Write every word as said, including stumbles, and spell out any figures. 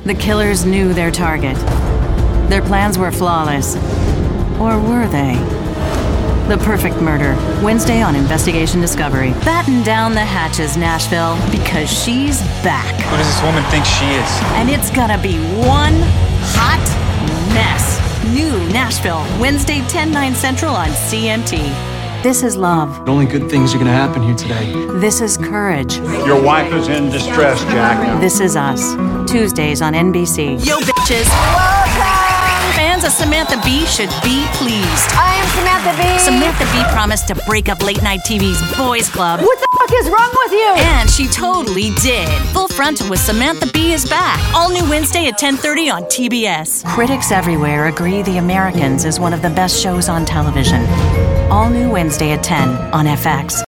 The killers knew their target. Their plans were flawless. Or were they? The Perfect Murder, Wednesday on Investigation Discovery. Batten down the hatches, Nashville, because she's back. Who does this woman think she is? And it's gonna be one hot mess. New Nashville, Wednesday, ten, nine Central on C M T. This is love. Only good things are gonna happen here today. This is courage. Your wife is in distress, Jack. This is Us, Tuesdays on N B C. Yo, bitches! Fans of Samantha Bee should be pleased. I am Samantha Bee. Samantha Bee promised to break up late night T V's Boys Club. What the fuck is wrong with you? And she totally did. Full Frontal with Samantha Bee is back. All new Wednesday at ten thirty on T B S. Critics everywhere agree The Americans is one of the best shows on television. All new Wednesday at ten on F X.